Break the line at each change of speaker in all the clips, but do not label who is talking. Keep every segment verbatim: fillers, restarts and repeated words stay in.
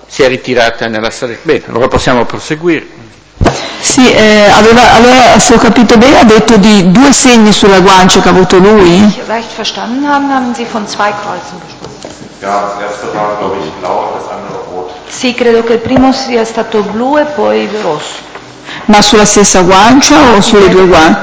si è ritirata nella sala. Bene, allora possiamo proseguire.
Sì, eh, aveva, allora se ho capito bene ha detto di due segni sulla guancia che ha avuto lui.
Recht verstanden haben, haben Sie von zwei Kreuzen gesprochen.
Ja, das erste war, glaube ich, blau und das andere rot.
Sì, credo che il primo sia stato blu e poi rosso.
Ma sulla stessa guancia o sulle due guance?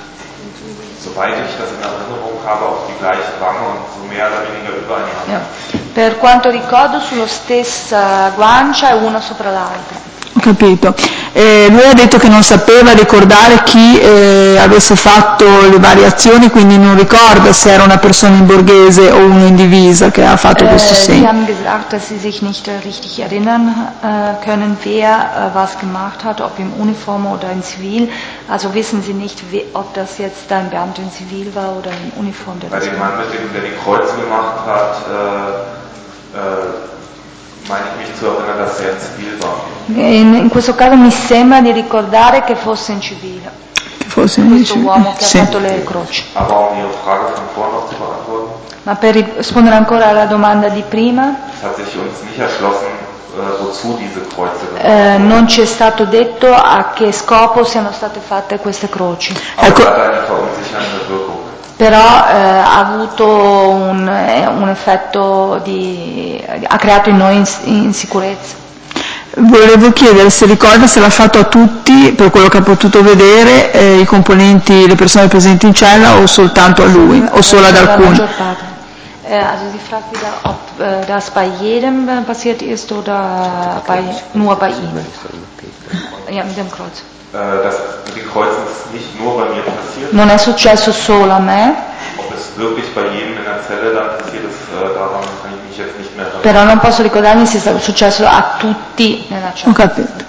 Soweit ich das in Erinnerung habe, auf die gleiche Wange und so mehr oder weniger übereinander.
Ja. Per quanto ricordo, sulla stessa guancia e una sopra l'altra.
Ho capito. Eh, lui ha detto che non sapeva ricordare chi eh, avesse fatto le variazioni, quindi non ricorda se era una persona in borghese o uno in divisa che ha fatto
äh,
questo segno.
Sie haben gesagt, dass Sie sich nicht äh, richtig erinnern äh, können, wer äh, was gemacht hat, ob in Uniform oder in Zivil. Also wissen Sie nicht, wie, ob das jetzt ein Beamter in Zivil war oder in Uniform. Der
Bei dem Mann, mit dem, der die Kreuze gemacht hat, äh, äh, meine ich mich zu erinnern, dass er in Zivil war.
In, in questo caso mi sembra di ricordare che fosse in civile.
Che fosse in
questo
civile.
uomo che
sì.
ha fatto le croci.
Aber um Ihre Frage von vorhin noch zu beantworten.
Ma per rispondere ancora alla domanda di prima,
es hat sich uns nicht erschlossen, äh, wozu diese Kreuze gemacht
eh, non ci è stato detto a che scopo siano state fatte queste croci.
Aber es hat eine verunsichernde Wirkung.
Però eh, ha avuto un, eh, un effetto di, ha creato in noi insicurezza.
Volevo chiedere se ricorda se l'ha fatto a tutti, per quello che ha potuto vedere, eh, i componenti, le persone presenti in cella o soltanto a lui, o solo ad alcuni?
Äh, also sie fragt wieder, ob äh, das bei jedem äh, passiert ist oder bei, nur bei ihm. Ja, mit dem Kreuz.
Äh, das mit den Kreuzen ist nicht nur bei mir passiert.
Non è successo solo a me.
Ob es wirklich bei jedem in der Zelle dann passiert ist, äh, daran kann ich mich jetzt nicht mehr erinnern.
Però non posso ricordarmi se è successo a tutti nella cella.
Ho capito.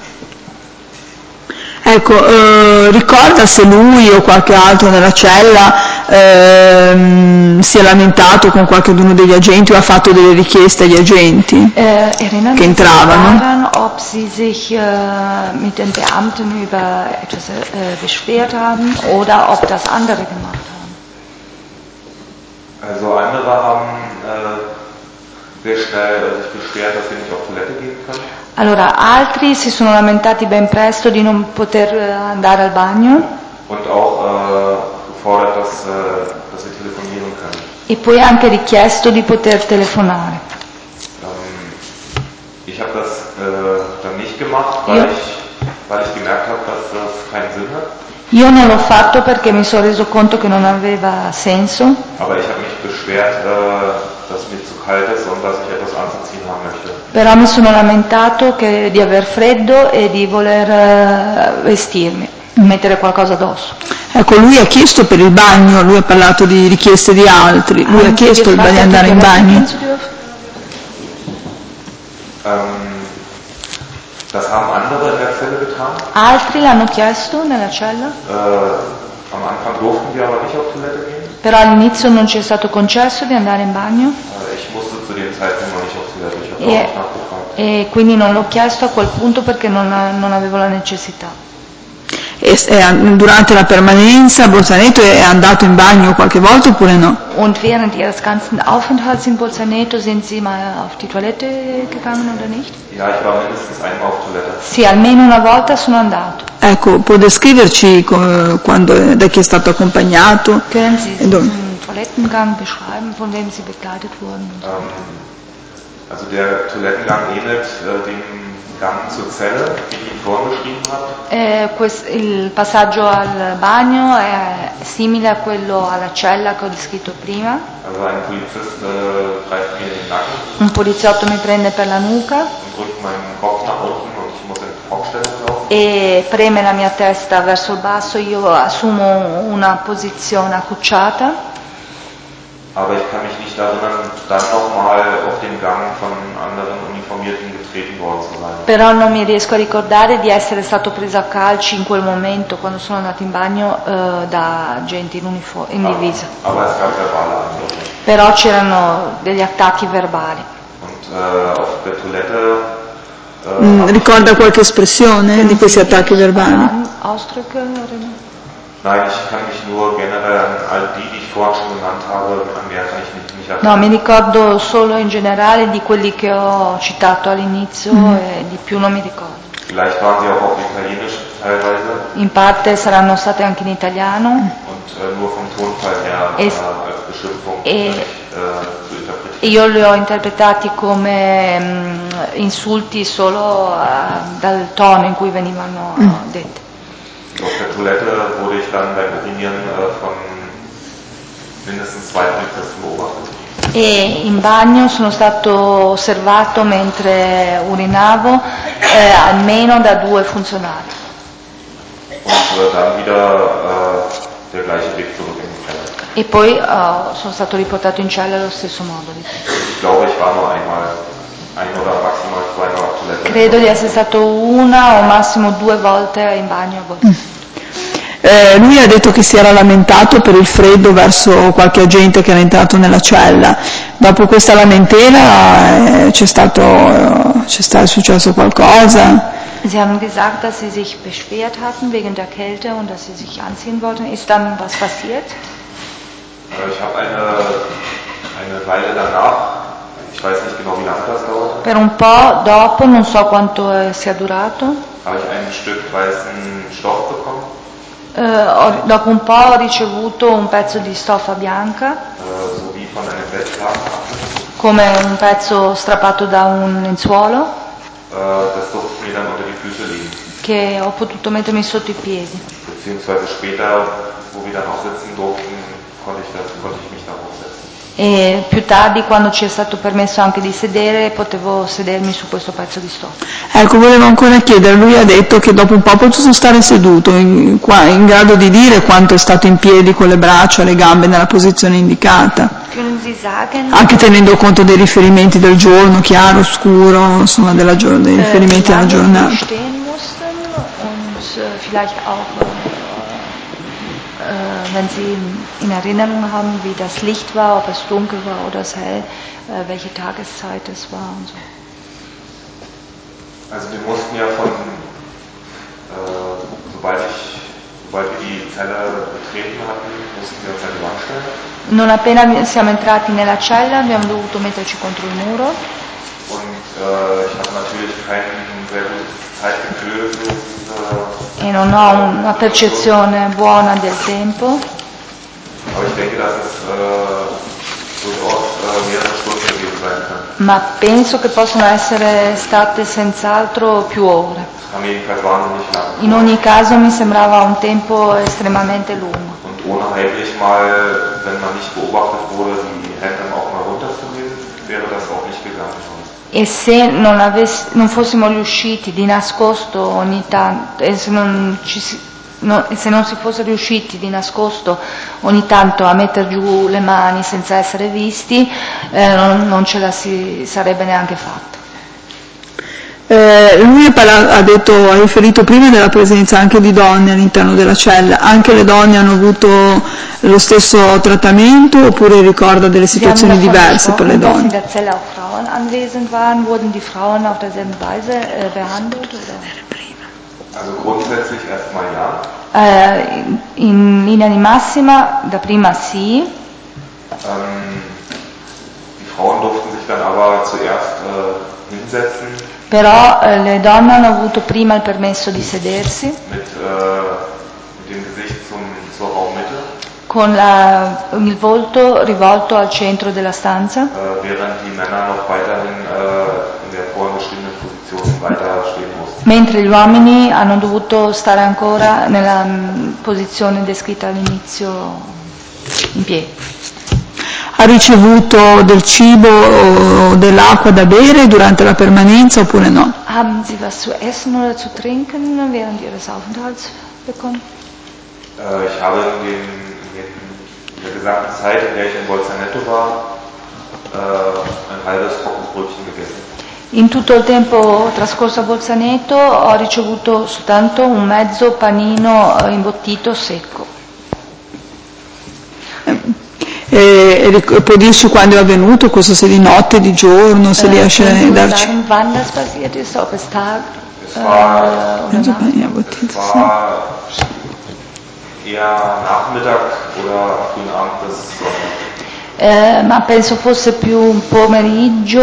Ecco, eh, ricorda se lui o qualche altro nella cella ehm, si è lamentato con qualcuno degli agenti o ha fatto delle richieste agli agenti
äh, che
entravano?
Daran, ob sie sich äh, mit den Beamten über etwas äh, beschwert haben oder ob das andere gemacht haben.
Also andere haben äh, sehr schnell sich beschwert, dass sie nicht auf Toilette gehen können.
Allora, altri si sono lamentati ben presto di non poter andare al bagno.
Und auch äh, gefordert, dass, äh, dass sie telefonieren können.
E poi anche richiesto di poter telefonare.
Ähm, ich habe das äh, dann nicht gemacht, weil ich, weil ich gemerkt habe, dass das keinen Sinn hat.
Io non l'ho fatto perché mi sono reso conto che non aveva senso.
Aber ich habe mich beschwert, äh, dass mir zu kalt ist und dass ich etwas anzuziehen haben möchte.
Però mi sono lamentato che, di aver freddo e di voler uh, vestirmi, mettere qualcosa addosso.
Ecco, lui ha chiesto per il bagno, lui ha parlato di richieste di altri, lui ha chiesto di andare in bagno.
Ähm, das haben andere in der Zelle getan.
Altri l'hanno chiesto nella cella?
Äh, am Anfang durften wir aber nicht auf Toilette gehen.
Però all'inizio non ci è stato concesso di andare in bagno.
Äh, ich musste zu dem Zeitpunkt noch nicht auf Toilette, ich habe auch nicht nachgefragt.
E quindi non l'ho chiesto a quel punto perché non, non avevo la necessità.
E, e, durante la permanenza a Bolzaneto è andato in bagno qualche volta oppure no?
Und während Ihres ganzen Aufenthalts in Bolzaneto sind Sie mal auf die Toilette gegangen oder nicht?
Ja, ich war mindestens einmal auf Toilette.
Sì, almeno una volta sono andato.
Ecco, può descriverci come, quando, da chi è stato accompagnato?
Können Sie den Toilettengang beschreiben, von wem Sie begleitet wurden?
Ähm, also der Toilettengang ähnelt äh, dem Gang zur Zelle, wie ich ihn vorhin beschrieben habe.
Eh, quest, il passaggio al bagno è simile a quello alla cella che ho descritto prima.
Also ein Polizist äh, greift mir in den Nacken.
Un poliziotto mi prende per la nuca.
Und drückt meinen Kopf nach unten und ich muss in Hockstellung laufen.
E preme la mia testa verso il basso, io assumo una posizione accucciata.
Aber ich kann mich nicht erinnern, dann nochmal auf den Gang von anderen Uniformierten getreten worden zu sein.
Però non mi riesco a ricordare di essere stato preso a calci in quel momento, quando sono andato in bagno, eh, da agenti in, uniform- in divisa.
Aber es gab verbale Angriffe.
Però c'erano degli attacchi verbali.
Und äh, auf der Toilette äh,
mm, ricorda qualche espressione di questi attacchi verbali?
Ausdrücke?
Nein, Nein, ich kann mich nur generell an all die, die ich vorhin schon genannt habe, an mehr kann ich nicht, nicht erinnern.
No, mi ricordo solo in generale di quelli che ho citato all'inizio mm. e di più non mi ricordo.
Vielleicht waren sie auch auf Italienisch teilweise.
In parte saranno state anche in italiano.
Und äh, nur vom Tonfall her
e,
äh, als Beschimpfung
e,
äh, zu interpretieren.
Io li ho interpretati come mh, insulti solo uh, dal tono in cui venivano mm. detti.
Auf der Toilette wurde ich dann beim Urinieren äh, von mindestens zwei Polizisten beobachtet.
E in bagno sono stato osservato mentre urinavo eh, almeno da due funzionari.
Und äh, dann wieder äh, der gleiche Weg zurück in den Keller.
E poi uh, sono stato riportato in cella allo stesso modo.
Ich glaube, ich war nur einmal, ein oder maximal zweimal auf Toilette.
Credo di essere stato una o massimo due volte in bagno a volte. Mm.
Eh, lui ha detto che si era lamentato per il freddo verso qualche agente che era entrato nella cella. Dopo questa lamentela eh, c'è stato, eh, c'è stato è successo qualcosa?
Sie haben gesagt, dass Sie sich beschwert hatten wegen der Kälte und dass Sie sich anziehen wollten. Ist dann was passiert?
Ich habe eine, eine Weile danach, ich weiß nicht genau wie lange das dauerte.
Per un po' dopo, non so quanto sia durato.
Habe ich ein Stück weißen Stoff bekommen.
Uh, ho, dopo un po' ho ricevuto un pezzo di stoffa bianca,
uh, so wie von einem Bettlaken,
come un pezzo strappato da un lenzuolo,
uh, das durfte ich mir dann unter die Füße legen.
Che ho potuto mettermi sotto i piedi.
Beziehungsweise später, wo wir dann auch sitzen durften, konnte ich, das, konnte ich mich darauf setzen.
E più tardi, quando ci è stato permesso anche di sedere, potevo sedermi su questo pezzo di stoffa.
Ecco, volevo ancora chiedere, lui ha detto che dopo un po' ha potuto stare seduto, in, qua, in grado di dire quanto è stato in piedi con le braccia, le gambe nella posizione indicata, anche tenendo conto dei riferimenti del giorno, chiaro, scuro, insomma della, dei riferimenti alla giornata.
Äh, wenn Sie in Erinnerung haben, wie das Licht war, ob es dunkel war oder es hell, äh, welche Tageszeit es war und so.
Also wir mussten ja von, äh, sobald, ich, sobald wir die Zelle betreten hatten, mussten wir uns an die Wand stellen.
Non appena siamo entrati nella cella abbiamo dovuto metterci contro il muro.
Und äh, ich habe natürlich kein sehr gutes Zeitgefühl für diese.
E non ho una percezione buona del tempo.
Aber ich denke, dass es äh, durchaus äh, mehrere Stunden gewesen sein kann.
Ma penso che possono essere state senz'altro più ore.
Kam jedenfalls wahnsinnig lang.
In ogni caso mi sembrava un tempo estremamente lungo.
Und ohne heimlich mal, wenn man nicht beobachtet wurde, die Hände auch mal runterzunehmen, wäre das auch nicht gegangen.
E se non, avess- non fossimo riusciti di nascosto ogni tanto, e se non, ci si, no, se non si fosse riusciti di nascosto ogni tanto a mettere giù le mani senza essere visti, eh, non, non ce la si sarebbe neanche fatta.
Eh, lui ha detto, ha riferito prima della presenza anche di donne all'interno della cella. Anche le donne hanno avuto lo stesso trattamento oppure ricorda delle situazioni diverse per le donne?
In der Zelle auch Frauen anwesend waren, wurden die Frauen auf derselben Weise äh, behandelt? Oder?
Also grundsätzlich erstmal ja.
Äh, in linea di massima, da prima sì.
Ähm, die Frauen durften sich dann aber zuerst äh, hinsetzen.
Però eh, le donne hanno avuto prima il permesso di sedersi.
Mit, äh, mit dem Gesicht zum, zur Raummitte.
Con la, il volto rivolto al centro della stanza.
Äh, während die Männer noch weiterhin äh, in der vorhin beschriebenen Position weiter stehen mussten.
Mentre gli uomini hanno dovuto stare ancora nella m, posizione descritta all'inizio in piedi.
Ha ricevuto del cibo o dell'acqua da bere durante la permanenza oppure no?
Haben Sie was zu essen oder zu trinken während Ihres Aufenthalts bekommen?
Äh, ich habe in, den, in, den, in der gesamten Zeit, in der ich in Bolzaneto war, äh, ein halbes trockenes Brötchen gegessen.
In tutto il tempo trascorso a Bolzaneto ho ricevuto soltanto un mezzo panino imbottito secco.
E può dirci quando è avvenuto, questo se di notte, di giorno, se
äh,
riesce a darci?
Sagen, wann das passiert ist, ob es Tag
es war,
äh, oder Nacht?
Es war eher Nachmittag oder frühen Abend bis Sonntag.
Eh, ma penso fosse più un pomeriggio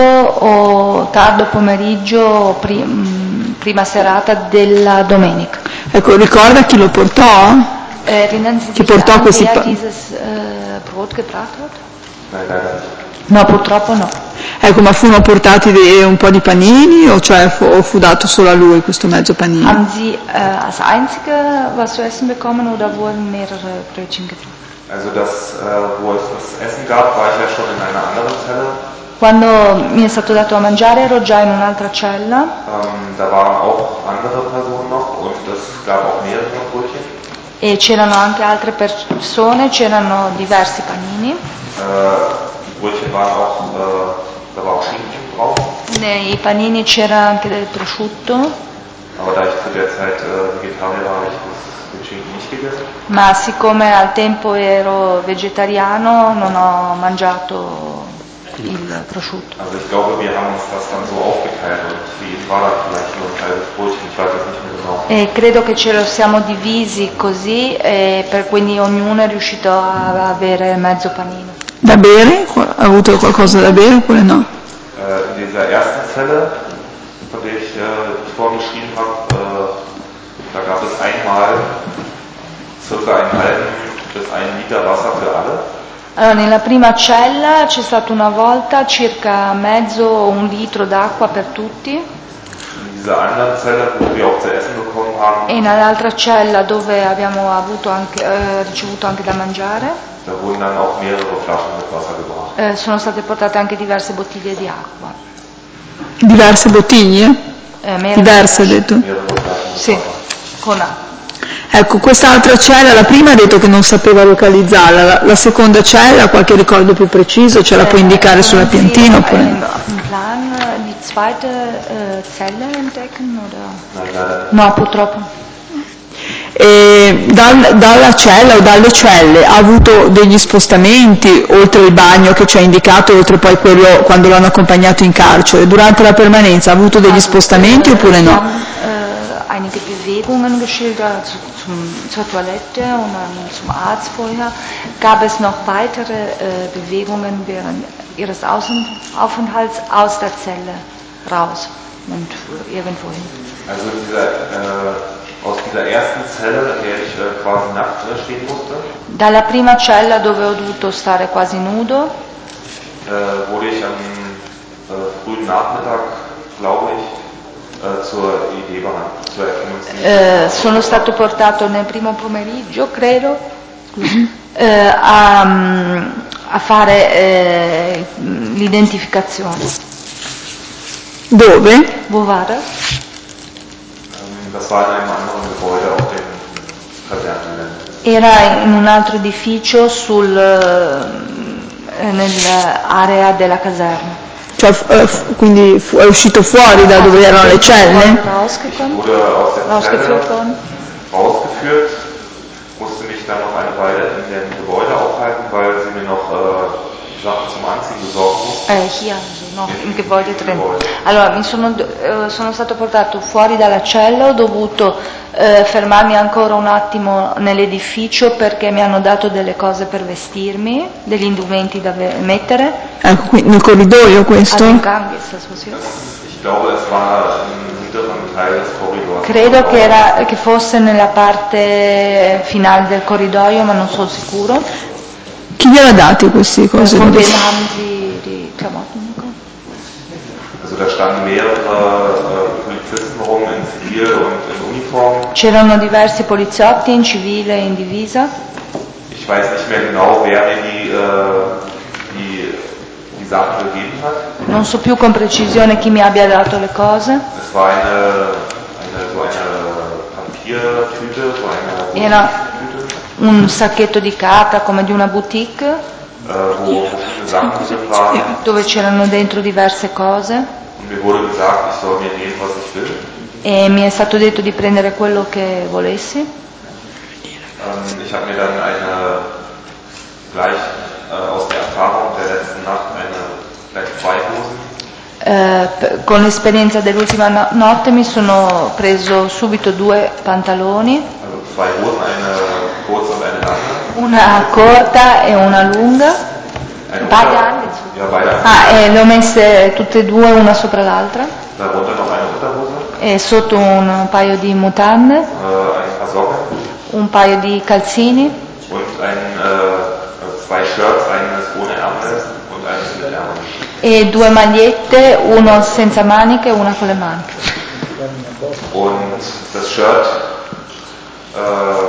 o tardo pomeriggio o pri- mh, prima serata della domenica.
Ecco, ricorda chi lo portò?
Eh, erinnern Sie
Chi
sich
portò
an,
questi
wer
pa-
dieses äh, Brot gebracht hat?
Nein, leider nicht.
No, purtroppo no.
Ecco, ma furono portati dei- un po' di panini o, cioè, fu, o fu dato solo a lui questo mezzo panini?
Haben Sie äh, als Einzige was zu essen bekommen oder wurden mehrere Brötchen gebracht?
Also das, äh, wo es das Essen gab, war ich ja schon in einer anderen Zelle.
Quando mi è stato dato a mangiare ero già in un'altra cella.
Ähm, da waren auch andere Personen noch und es gab auch mehrere Brötchen.
E c'erano anche altre persone, c'erano diversi panini.
Äh, die Brötchen waren auch, äh, da war auch Schinken drauf.
Nei panini c'era anche del prosciutto,
Aber da ich zu der Zeit äh, Vegetarier war, habe ich das, den Schinken nicht gegessen.
ma siccome al tempo ero vegetariano non ho mangiato il prosciutto.
Also ich glaube, wir haben uns das dann so aufgeteilt und für ihn war das vielleicht nur ein halbes Brötchen, ich weiß es nicht mehr genau.
E credo che ce lo siamo divisi così e per quindi ognuno è riuscito a avere mezzo panino.
Da bere? Ha avuto qualcosa da bere oppure no?
Äh, in dieser ersten Zelle, von der ich äh, vorgeschrieben habe, äh, da gab es einmal circa einen halben bis einen Liter Wasser für alle.
Allora, nella prima cella c'è stato una volta circa mezzo o un litro d'acqua per tutti
In dieser anderen Zelle, wo wir auch zu essen bekommen haben,
e nell'altra cella dove abbiamo avuto anche, eh, ricevuto anche da mangiare
da wurden dann auch mehrere Flaschen mit Wasser gebracht.
eh, sono state portate anche diverse bottiglie di acqua.
Diverse bottiglie?
Eh, mere-
Diverse, ha detto?
Mehrere Flaschen mit
Sì,
Wasser.
con acqua.
Ecco, quest'altra cella, la prima ha detto che non sapeva localizzarla, la, la seconda cella, qualche ricordo più preciso, ce la può indicare sulla piantina oppure
Im
no?
Plan äh, die zweite äh, Zelle entdecken oder?
Nein, leider nicht.
No, purtroppo.
E dal- dalla cella o dalle celle ha avuto degli spostamenti, oltre il bagno che ci ha indicato, oltre poi quello quando l'hanno accompagnato in carcere, durante la permanenza ha avuto degli spostamenti oppure
Sie
no?
haben äh, einige Bewegungen geschildert zu, zum, zur Toilette und dann zum Arzt vorher. Gab es noch weitere äh, Bewegungen während Ihres Außenaufenthalts aus der Zelle raus und irgendwo hin?
Also dieser, äh, aus dieser ersten Zelle, in der ich äh, quasi nackt äh, stehen musste,
Dalla prima cella dove ho dovuto stare quasi nudo,
äh, wurde ich am äh, frühen Nachmittag, glaube ich, äh, zur I D behandelt, zur Erkennungsdienst.
eh, sono stato portato nel primo pomeriggio, credo, eh, a, a fare eh, l'identificazione.
Dove?
Wo war das?
Ähm, das war in einem anderen Gebäude auf dem Kasernengelände.
Era in un altro edificio sul, eh, nell'area della caserma.
Cioè, f- eh, f- quindi fu- è uscito fuori da dove erano le celle?
Ich
Rausgekommen?
wurde aus der Zelle
Rausgeführt worden?
rausgeführt, musste mich dann noch eine Weile in dem Gebäude aufhalten, weil sie mir noch äh, Sachen zum Anziehen besorgen mussten.
Eh, hier, no, in Gebäude trenta. Allora, mi sono, eh, sono stato portato fuori dalla cella, ho dovuto eh, fermarmi ancora un attimo nell'edificio perché mi hanno dato delle cose per vestirmi, degli indumenti da ve- mettere.
Ecco, qui, nel corridoio questo?
Also im Gang ist das passiert.
Ich glaube, es war im hinteren Teil des Korridors.
Credo che, era, che fosse nella parte finale del corridoio, ma non sono sicuro.
Chi gliela ha dati queste cose?
Von
Dove-
wem haben Sie die Klamotten bekommen?
Also da standen mehrere äh, Polizisten rum in Zivil und in Uniform.
C'erano diversi poliziotti in civile e in divisa.
Ich weiß nicht mehr genau, wer mir die, äh, die, die Sachen gegeben hat.
Non so più con precisione chi mi abbia dato le cose.
Es war eine, eine so eine Papiertüte, so eine
Era
Tüte,
un sacchetto di carta come di una boutique
äh, wo verschiedene Sachen drin waren.
dove c'erano dentro diverse cose
Und mir wurde gesagt, ich soll mir nehmen, was ich will.
e mi è stato detto di prendere quello che volessi.
Ähm, ich habe mir dann eine, gleich äh, aus der Erfahrung der letzten Nacht, eine, gleich zwei Dosen
Eh, con l'esperienza dell'ultima no- notte mi sono preso subito due pantaloni,
Also zwei Hosen, eine kurze und eine lange.
una corta e una lunga.
Eine
Beide
Unter-
angezogen.
Ja, beide.
Ah, e le ho messe tutte e due una sopra l'altra,
Darunter noch eine Unterhose,
e sotto un paio di mutande,
äh, ein paar Socken
un paio di calzini
und ein, äh, zwei Shirts, eines ohne Ärmel und eines mit Ärmel.
e due magliette, uno senza maniche e una con le maniche.
Und das Shirt, äh,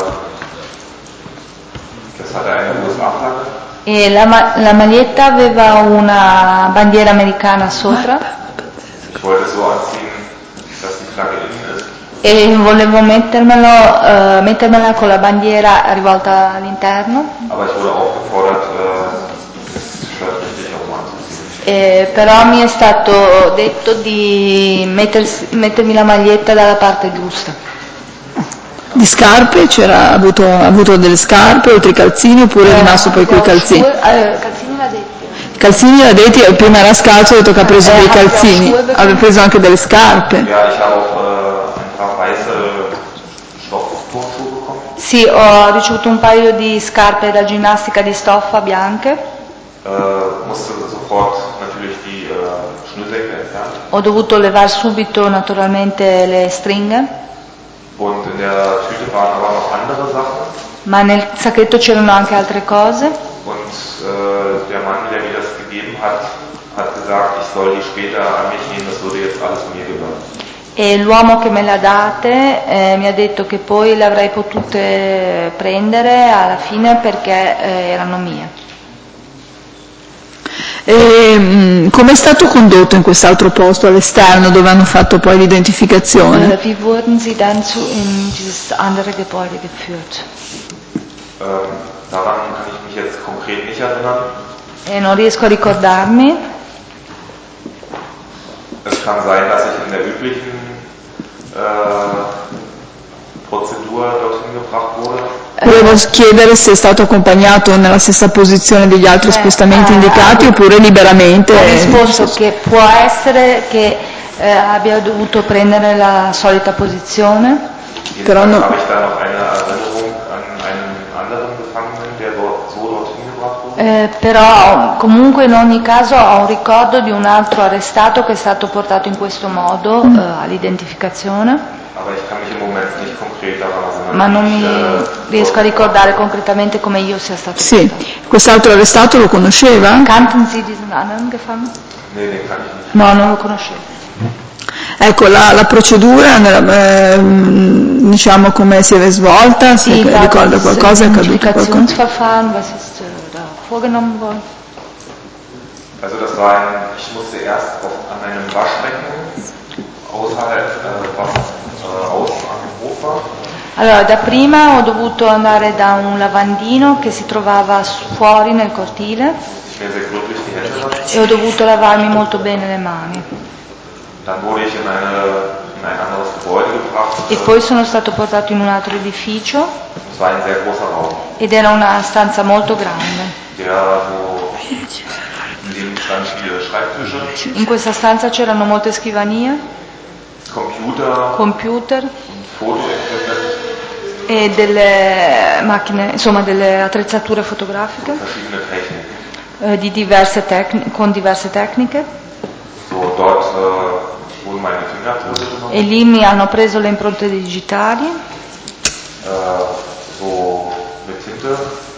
das hatte eine U S A-Flagge.
E la, ma- la maglietta aveva una bandiera americana sopra
Ich wollte es so anziehen, dass die Flagge innen ist.
e volevo mettermelo, eh, mettermela con la bandiera rivolta all'interno,
Aber ich wurde aufgefordert, äh, das Shirt richtig herum anzuziehen.
e però mi è stato detto di mettersi- mettermi la maglietta dalla parte giusta.
Di scarpe? C'era avuto, avuto delle scarpe oltre i calzini oppure è rimasto poi coi calzini?
Eh, calzini l'ha detto.
Calzini l'ha detto, prima era scalzo, ha detto che ha preso dei calzini, aveva preso anche delle scarpe.
Ja, ich habe auch äh, ein paar weiße Stoffturnschuhe bekommen.
Sì, ho ricevuto un paio di scarpe da ginnastica di stoffa bianche,
Äh, musste sofort natürlich die äh, Schnürsenkel entfernen.
ho dovuto levare subito naturalmente le stringhe,
Und in der Tüte waren aber noch andere Sachen.
ma nel sacchetto c'erano anche altre cose.
Und äh, der Mann, der mir das gegeben hat, hat gesagt, ich soll die später an mich nehmen, das würde jetzt alles mir gehören.
E l'uomo che me l'ha date eh, mi ha detto che poi le avrei potute prendere alla fine perché eh, erano mie.
E, mh, come è stato condotto in quest'altro posto all'esterno dove hanno fatto poi l'identificazione?
Äh, wie wurden Sie dann zu, in dieses andere Gebäude geführt?
Ähm, daran kann ich mich jetzt konkret nicht erinnern.
E non riesco a ricordarmi.
Es kann sein, dass ich in der üblichen äh, Prozedur dorthin gebracht wurde.
Volevo chiedere se è stato accompagnato nella stessa posizione degli altri spostamenti
eh,
indicati
eh,
oppure liberamente.
Ha risposto che può essere che eh, abbia dovuto prendere la solita posizione.
Però no.
Habe ich da noch eine Erinnerung an einen anderen Gefangenen, der dort, so dorthin gebracht wurde?
Eh, però comunque in ogni caso ho un ricordo di un altro arrestato che è stato portato in questo modo eh, all'identificazione,
Aber ich kann mich im Moment nicht konkret daran erinnern.
ma non
wie ich,
mi
äh,
riesco a ricordare concretamente come io sia stato
Sì,
portato.
quest'altro arrestato lo conosceva?
Kannten Sie diesen anderen Gefangenen?
Nee, den kann ich nicht.
No, non lo conoscevo.
Ecco, la, la procedura, nella- ehm, diciamo come si è svolta, se
Sì,
ricorda qualcosa, è accaduto qualcosa?
Identifikationsverfahren, was ist äh, da vorgenommen worden?
Also das war ein, ich musste erst auf, an einem Waschbecken außerhalb, äh, was äh, außen am Hof war.
Allora, dapprima ho dovuto andare da un lavandino che si trovava su- fuori nel cortile
Ich mir sehr gründlich die Hände waschen.
e ho dovuto lavarmi molto bene le mani.
Dann wurde ich in, eine, in ein anderes Gebäude gebracht.
E poi sono stato portato in un altro edificio
Es war ein sehr großer Raum,
ed era una stanza molto grande.
der so, in dem stand viele Schreibtische,
In questa stanza c'erano molte scrivanie,
Computer,
computer
Fotoequipment,
e delle macchine, insomma delle attrezzature fotografiche
verschiedene Techniken.
eh, di diverse tecni- con diverse tecniche.
So, dort äh, wurden meine Fingerabdrücke genommen,
E lì mi hanno preso le impronte digitali,
äh, so mit Tinte.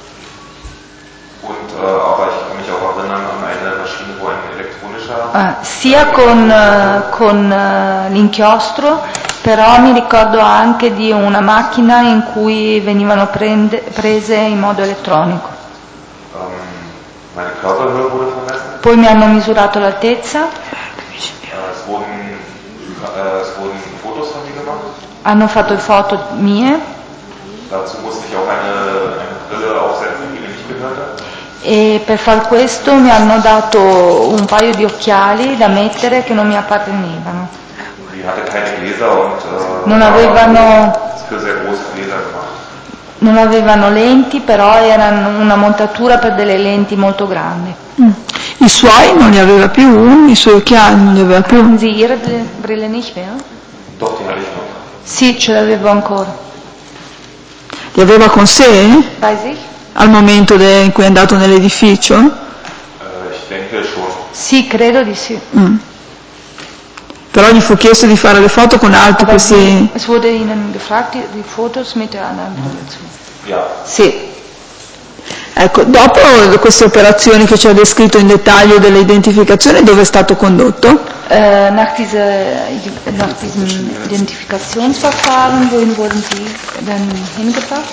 Und, äh, aber ich kann mich auch erinnern an eine Maschine, wo ein elektronischer
eh, sia con, eh, con eh, l'inchiostro, però mi ricordo anche di una macchina in cui venivano prende- prese in modo elettronico.
ähm, meine Körperhöhe wurde vermessen.
Poi mi hanno misurato l'altezza,
Äh, es, wurden, äh, es wurden Fotos von mir gemacht.
hanno fatto foto mie
Dazu musste ich auch eine, eine Brille aufsetzen, die mir nicht gehörte.
e per far questo mi hanno dato un paio di occhiali da mettere che non mi appartenevano.
Die hatte keine Gläser und äh,
Non
war
avevano,
für sehr große Gläser gemacht.
non avevano lenti, però erano una montatura per delle lenti molto grandi.
Mm. I suoi non li aveva più, i suoi occhiali non li aveva più.
Haben Sie Ihre Brille nicht mehr?
Doch, die hatte ich noch.
Sì, ce l'avevo ancora.
Li aveva con sé?
Bei sich?
Al momento de- in cui è andato nell'edificio?
Äh, ich denke schon.
Sì, credo di sì.
Mm. Però gli fu chiesto di fare le foto con altri
Aber
questi...
Sie, es wurde Ihnen gefragt, die, die Fotos mit der anderen Brille zu machen.
Ja.
Sì.
Ecco, dopo queste operazioni che ci ha descritto in dettaglio dell'identificazione, dove è stato condotto?
Äh, nach, diese, nach diesem Identifikationsverfahren, wohin wurden Sie dann hingebracht?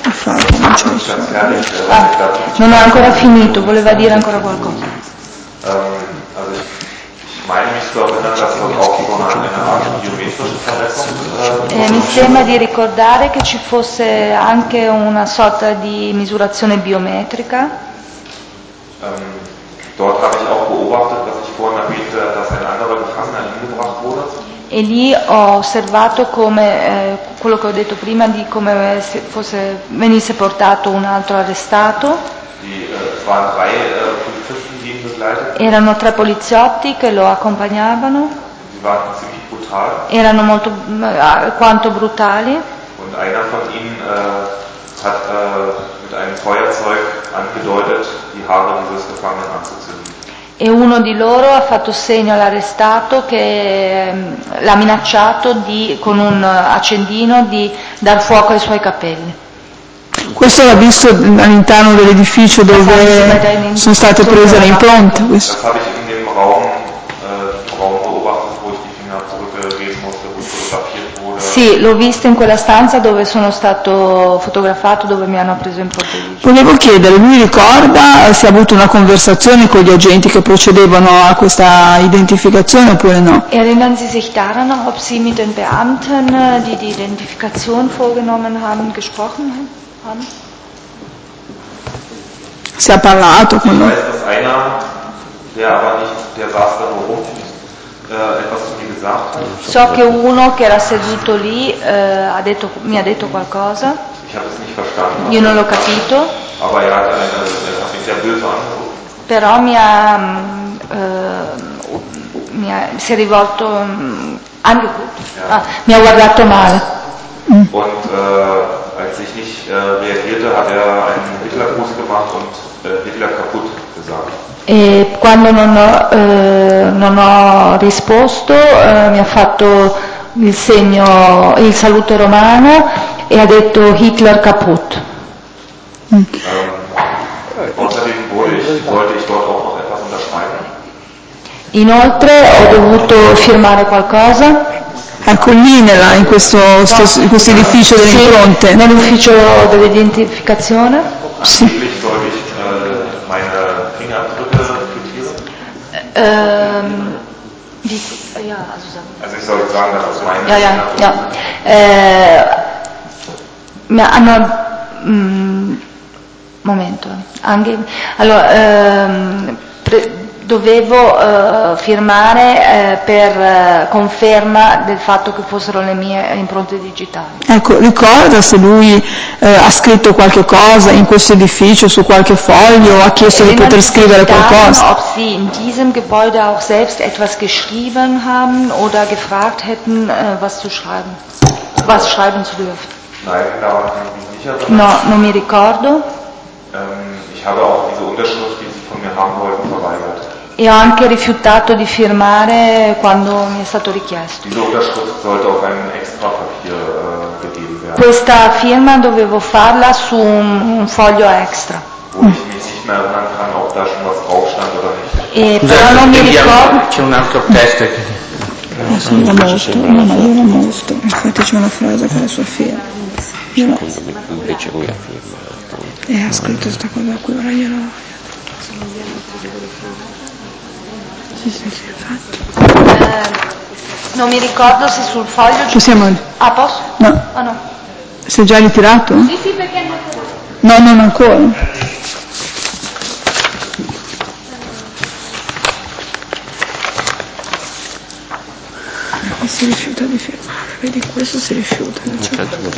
Ah, non ha ancora finito, voleva dire ancora qualcosa.
Ähm, also ich, ich meine mich zu erinnern, dass dort auch so eine, eine Art biometrische Vermessung äh,
Eh, mi sembra di ricordare che ci fosse anche una sorta di misurazione biometrica.
Ähm, dort habe ich auch beobachtet, was ich vorhin erwähnte, dass ein anderer Gefangener hingebracht wurde.
E lì ho osservato come, eh, quello che ho detto prima, di come se fosse, venisse portato un altro arrestato.
Die, äh, es waren drei äh, Polizisten, die ihn begleitet.
Erano tre poliziotti che lo accompagnavano.
Sie waren ziemlich brutal.
Erano molto eh, quanto brutali.
Und einer von ihnen äh, hat äh, mit einem Feuerzeug angedeutet, die Haare dieses Gefangenen anzuzünden.
E uno di loro ha fatto segno all'arrestato che ehm, l'ha minacciato di, con un accendino di dar fuoco ai suoi capelli.
Questo l'ha visto all'interno dell'edificio dove sono state prese le impronte.
Das habe ich in dem Raum, äh, Raum beobachtet, wo ich die Finger zurücklegen musste, wo fotografiert wurde.
Sì, l'ho visto in quella stanza dove sono stato fotografato, dove mi hanno preso in portoghese.
Volevo chiedere, lui ricorda se ha avuto una conversazione con gli agenti che procedevano a questa identificazione oppure no?
Erinnern Sie sich daran, ob Sie mit den Beamten, die die Identifikation vorgenommen haben, gesprochen haben?
Si è parlato con
Ich
lui?
weiß, dass einer, der aber nicht, der saß da nur rum, äh, etwas zu mir gesagt hat.
So che uno che era seduto lì eh, ha detto, mi ha detto qualcosa.
Ich habe es nicht verstanden.
Io non l'ho capito.
Aber er hat, eine, er hat mich sehr böse angeguckt.
Però mi ha, eh, mi ha si è rivolto angeguckt. Ah, mi ha guardato male.
Und äh, als ich nicht äh, reagierte, hat er einen Hitlergruß gemacht und äh, Hitler kaputt gesagt.
E quando non ho, eh, non ho risposto eh, mi ha fatto il segno, il saluto romano e ha detto Hitler kaputt.
Mm.
Ähm, außerdem wurde ich, sollte ich dort auch noch etwas unterschreiben.
Inoltre ho dovuto firmare qualcosa.
Ecco lì nella, in questo, stesso, in questo edificio delle
sì,
impronte.
Nell'ufficio dell'identificazione?
Sì. Angeblich sollte ich äh, meine Fingerabdrücke quittieren.
Ähm, die, ja, also,
also ich soll sagen, dass es meine
ja, ja, ja. Eh, mi hanno mm, momento anche allora ehm, pre, dovevo eh, firmare eh, per eh, conferma del fatto che fossero le mie impronte digitali.
Ecco, ricorda se lui eh, ha scritto qualche cosa in questo edificio su qualche foglio o ha chiesto di poter scrivere qualcosa?
Ob sie in diesem Gebäude auch selbst etwas geschrieben haben oder gefragt hätten, äh, was zu schreiben, was schreiben zu dürfen.
Nein, daran kann ich mich nicht erinnern.
No, non mi ricordo.
Ähm, ich habe auch diese Unterschrift, die Sie von mir haben wollten, verweigert.
E ho anche rifiutato di firmare quando mi è stato richiesto.
Diese Unterschrift sollte auf einem Extrapapier äh, gegeben werden.
Questa firma dovevo farla su un, un foglio extra.
Wo ich mich nicht mehr erinnern kann, ob da schon was drauf stand oder nicht.
E però non mi ricordo.
C'è un altro test che...
No, sì, era molto, no, no, io era molto. Infatti c'è una frase con la sua firma. Io no.
Invece lui ha firmato.
E ha scritto questa cosa qui, ora glielo... Sì, sì, sì, infatti.
Eh, non mi ricordo se sul foglio...
Possiamo...
Ah, posso?
No.
Ah, no.
Si è già ritirato?
Sì, sì, perché non...
No, non ancora. E si rifiuta di firmare, vedi questo si rifiuta.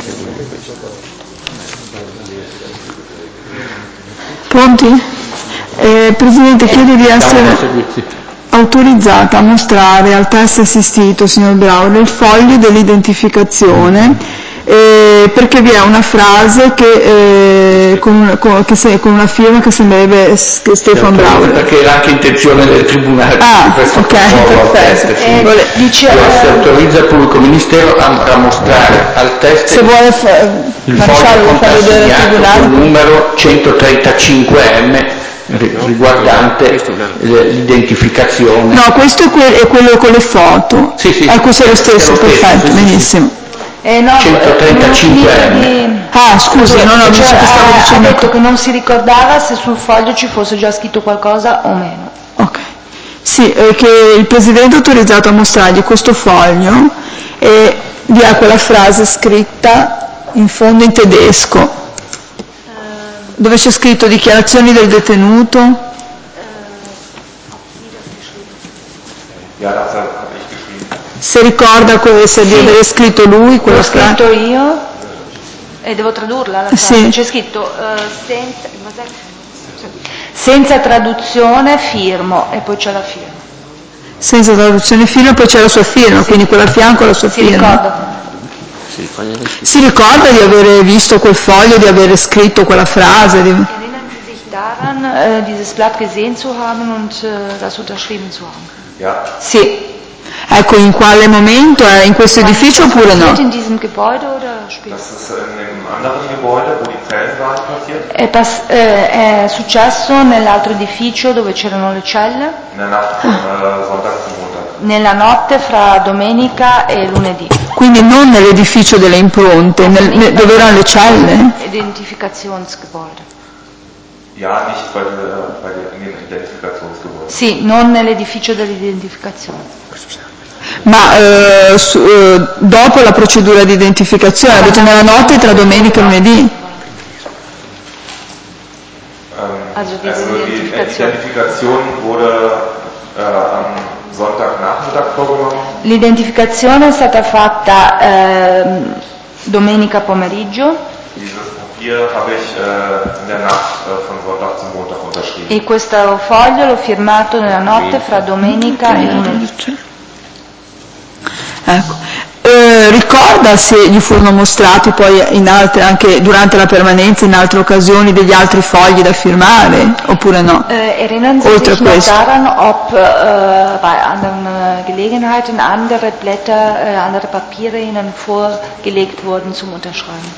Pronti? Eh, Presidente, chiedo di essere autorizzata a mostrare al test assistito, signor Brauer, il foglio dell'identificazione, eh, perché vi è una frase che, eh, con, con, che se, con una firma che sembrerebbe Stefano Brauer.
Perché era anche intenzione del Tribunale.
Ah, ok, perfetto.
Eh,
Vole, dice,
si autorizza il pubblico ministero a, a mostrare al test
se vuole fa,
il foglio contrassegnato col numero centotrentacinque M riguardante l'identificazione.
No, questo è, que- è quello con le foto.
Sì, sì.
Eh, questo è lo stesso,
è lo stesso
perfetto,
sì, sì,
benissimo.
Eh no,
centotrentacinque M.
Ah, scusi, no, no,
cioè,
dice che stavo
ha,
dicendo...
ha detto che non si ricordava se sul foglio ci fosse già scritto qualcosa o meno.
Ok. Sì, eh, che il Presidente è autorizzato a mostrargli questo foglio e vi ha quella frase scritta in fondo in tedesco, dove c'è scritto dichiarazioni del detenuto.
Ja, das habe ich geschrieben.
Se ricorda se di aver scritto lui quella
frase. L'ho scritto io e devo tradurla la frase. Sì. C'è scritto uh, senza, senza traduzione firmo e poi c'è la firma.
Senza traduzione firma e poi c'è la sua firma, sì. Quindi quella a fianco la sua
si
firma.
Ricorda.
Si ricorda di aver visto quel foglio, di aver scritto quella frase? Di...
Erinnern Sie sich daran, äh, dieses Blatt gesehen zu haben und äh, das unterschrieben zu haben?
Ja.
Sì.
Ecco, in quale momento? È in questo edificio oppure no?
In diesem Gebäude oder später?
Das ist in einem anderen Gebäude, wo die Zellen waren, passiert.
È, pass- eh, è successo nell'altro edificio dove c'erano le celle?
In der Nacht von äh, Sonntag zum Montag.
Nella notte fra domenica e lunedì.
Quindi non nell'edificio delle impronte, nel, nel, dove erano le celle?
Identifikationsgebäude.
Ja, nicht bei, der, bei der, in dem Identifikationsgebäude.
Sì, non nell'edificio dell'identificazione.
Ma eh, su, eh, dopo la procedura di identificazione, ha detto nella notte tra domenica e lunedì?
Ähm, also die Identifikation wurde äh, am Sonntagnachmittag vorgenommen.
L'identificazione è stata fatta eh, domenica pomeriggio.
Dieses Papier habe ich äh, in der Nacht äh, von Sonntag zum Montag unterschrieben.
E questo foglio l'ho firmato nella notte fra domenica e lunedì.
Ecco. Eh, ricorda se gli furono mostrati poi in altre, anche durante la permanenza in altre occasioni, degli altri fogli da firmare oppure no?
Äh, erinnern Sie
Oltre
sich noch daran, ob äh, bei anderen äh, Gelegenheiten andere Blätter, äh, andere Papiere Ihnen vorgelegt wurden zum Unterschreiben?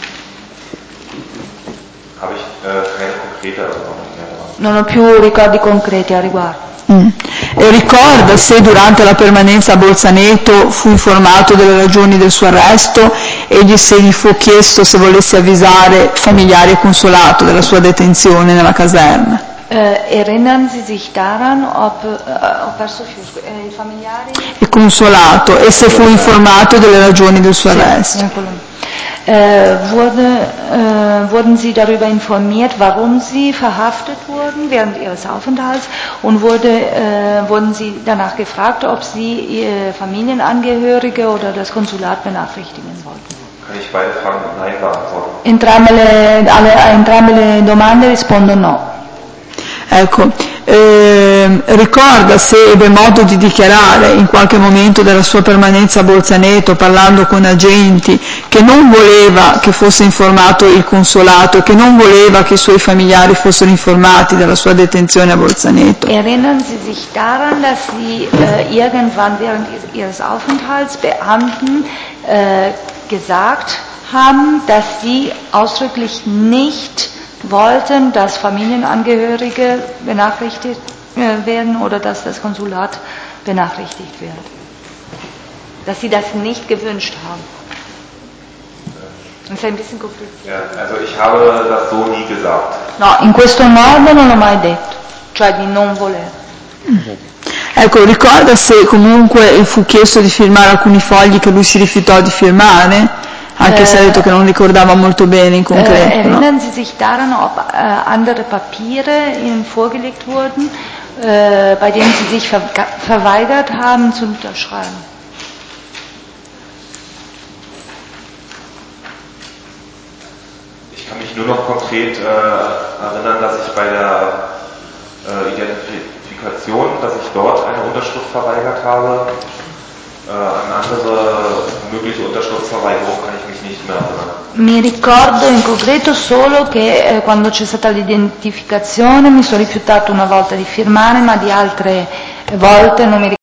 Habe ich äh, keine konkrete Erinnerung mehr daran.
Non ho più ricordi concreti a riguardo.
Mm. E ricorda se durante la permanenza a Bolzaneto fu informato delle ragioni del suo arresto e gli, se gli fu chiesto se volesse avvisare familiari e consolato della sua detenzione nella caserma.
Äh, erinnern Sie sich daran, ob, äh, ob verso äh, i familiari
e consolato e se fu informato delle ragioni del suo arresto.
Sì, Äh, wurde, äh, wurden Sie darüber informiert, warum Sie verhaftet wurden während Ihres Aufenthalts und wurde, äh, wurden Sie danach gefragt, ob Sie Ihre Familienangehörige oder das Konsulat benachrichtigen wollten?
Kann ich beide Fragen mit Nein beantworten?
Entrambe le, alle, a entrambe le domande rispondo no.
Ecco, eh, ricorda se ebbe modo di dichiarare in qualche momento della sua permanenza a Bolzaneto, parlando con agenti, che non voleva che fosse informato il consolato, che non voleva che i suoi familiari fossero informati della sua detenzione a Bolzaneto.
Erinnern Sie sich daran, dass Sie äh, irgendwann während Ihres Aufenthalts Beamten äh, gesagt haben, dass Sie ausdrücklich nicht wollten, dass Familienangehörige benachrichtigt äh, werden oder dass das Konsulat benachrichtigt wird. Dass Sie das nicht gewünscht haben. Das ist ein bisschen kompliziert.
Ja, also ich habe das so nie gesagt.
No, in questo modo non l'ho mai detto, cioè di non voler.
Ecco, ricorda se comunque fu chiesto di firmare alcuni fogli che lui si rifiutò di firmare? Anche se ha detto che non ricordava molto bene in concreto.
Äh, erinnern Sie sich daran, ob äh, andere Papiere Ihnen vorgelegt wurden, äh, bei denen Sie sich ver verweigert haben zu unterschreiben?
Ich kann mich nur noch konkret äh, erinnern, dass ich bei der äh, Identifikation, dass ich dort eine Unterschrift verweigert habe. Äh, an andere mögliche Unterschriftsverweigerung kann ich mich nicht mehr erinnern.
Mi ricordo in concreto solo che eh, quando c'è stata l'identificazione mi sono rifiutato una volta di firmare, ma di altre volte non mi ricordo.